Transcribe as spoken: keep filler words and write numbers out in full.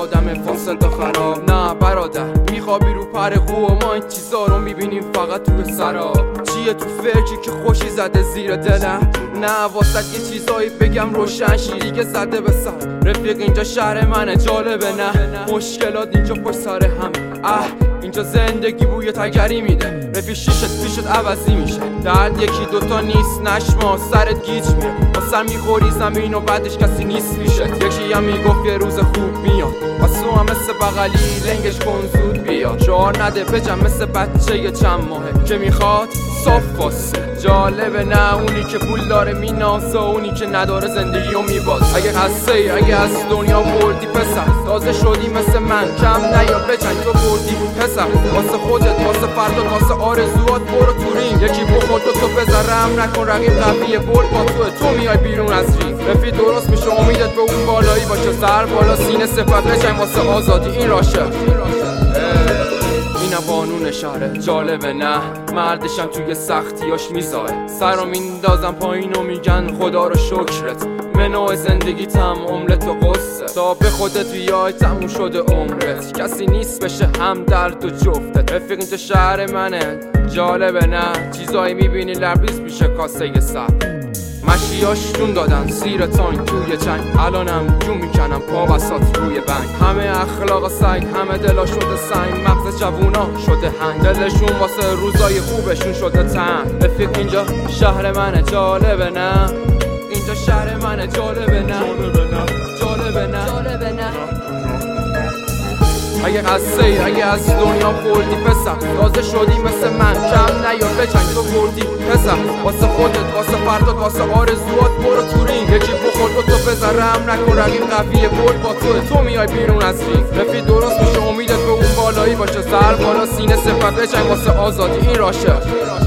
آدم فاسد و خراب. نه برادر میخوابی رو پر قو و ما این چیزا رو میبینیم فقط تو سراب. چیه تو فرکی که خوشی زده زیر دلم؟ نه واسط یه چیزایی بگم روشن شیری که زده به سر. رفیق اینجا شهر منه جالبه نه؟ مشکلات اینجا پشت سر همه. اه اینجا زندگی بوی تگری میده. رفیق شیشت پیشت عوضی میشه. درد یکی دوتا نیست نشما سرت گیج میره. واسه میخوری زمین و بعدش کسی نیست پیشت. یکی هم میگفت یه روز خوب میاد واسه هم مثل بغلی لنگش کن زود بیاد. شعار نده بجم مثل بچه یه چند ماهه که میخواد صاف واسه. جالبه نه اونی که پول داره میناسه اونی که نداره زندگی رو میباز. اگه قصه ای اگه از دنیا بردی پسر تازه شدی مثل من کم نیا بجنگ تو بردی پسر. واسه خودت واسه فردا واسه آرزوات برو تو رینگ. یکی بخور تو تو بذرم نکن رقیب قویه برد با تو تو میای بیرون از رینگ. رفیق درست میشه امیدت به اون بالایی باشه. سر بالا سینه سپر بجنگ واسه آزادی این راشه. اینم قانون شهره جالبه نه؟ مردشم توی سختیاش میزاه. سر رو میندازم پایین و میگن خدا رو شکرت. منو زندگیتم عملت و قصه تا به خودت بیای تموم شده عمرت. کسی نیست بشه هم درد و جفتت. رفیق اینجا شهر منه جالبه نه؟ چیزایی میبینی لبریز میشه کاسه سر. مشیاش جون دادن زیر تانک توی جنگ. الانم جون میکنم پا بسات روی بنگ. همه اخلاق سنگ همه دلا شده سنگ. مغز جوونا شده هنگ دلشون واسه روزای خوبشون شده تنگ. رفیق اینجا شهر منه جالبه نه؟ اینجا شهر منه جالبه نه؟ جالبه نه؟ جالبه نه؟ اگه قصه ای اگه از دنیا خوردی پسر تازه شدی مثل من کم نیا بجنگ تو بردی پسر. واسه خودت واسه فردا واسه آرزوات برو تو رینگ. یکی بخور تو تو بذرم نکن رقیب قویه برد با تو تو میای بیرون از رینگ. رفیق درست میشه امیدت به اون بالایی باشه. سر بالا سینه سپر بجنگ واسه آزادی این راشه.